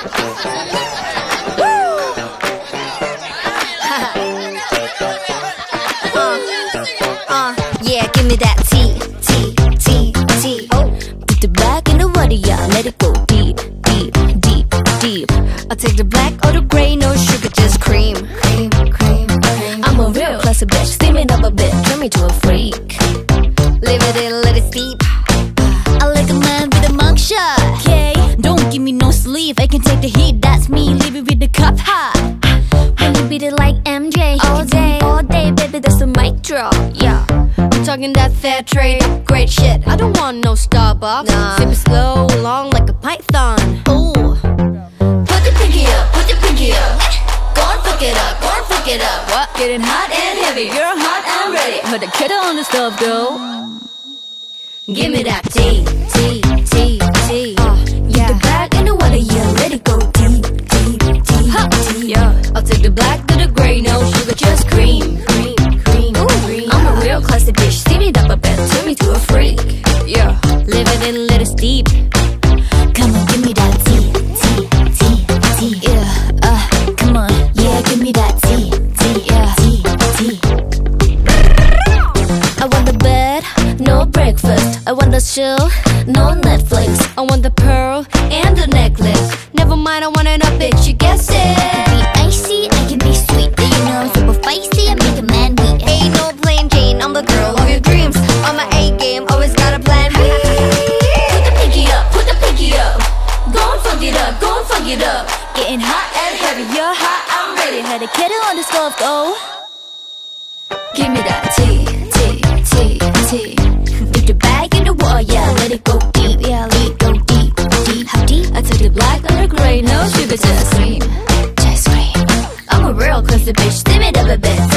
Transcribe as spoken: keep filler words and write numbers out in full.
uh, yeah, give me that tea, tea, tea, tea. Oh, put the black in the water, yeah, let it go deep, deep, deep, deep. I'll take the black or the gray, no sugar, just cream, cream, cream, cream. I'm a real classy bitch, steam it up a bit, turn me to a freak. Leave it in, let it steep. I like a man with a mugshot. Okay, don't give me no sleeve, I can take the heat, that's me, leave it with the cup hot. When you beat it like M J, all day, all day, baby, that's a mic drop. Yeah, I'm talking that fair trade, great shit. I don't want no Starbucks. Nah. Sip it slow, long like a python. Ooh, put the pinky up, put the pinky up. Go and fuck it up, go and fuck it up. What? Getting hot and heavy, you're hot and ready. Put the kettle on the stove, go. Give me that tea, tea, tea, tea. Uh, yeah. Put the black in the water, yeah, let it go deep, deep, deep, deep. Yeah, I'll take the black to the gray, no sugar, just cream, cream, cream, ooh, cream. I'm a real classy bitch, steam it up a bit, turn me to a freak. Yeah, live it in, let it steep. Come on, give me that tea, tea, tea, tea. Yeah, uh, come on, yeah, give me that tea, tea, yeah, tea, tea. I want the bed, no breakfast. I want the chill, no Netflix. I want the pearl and the necklace. Never mind, I want it up, bitch, you guess it. I can be icy, I can be sweet. Do you know I'm super feisty? I make a man weak. Ain't no plain Jane, I'm the girl of your dreams. On my A game, always got a plan B. Put the pinky up, put the pinky up. Go and fuck it up, go and fuck it up. Getting hot and heavy, you're hot, I'm ready. Had a kettle on the stove, go. Give me that tea, tea, tea, tea. Dip the bag in the water, yeah, let it go deep, yeah, let it go deep, deep. How deep? I took the black or the gray, no sugar, just cream, just cream. I'm a real classy bitch, steam it up a bit.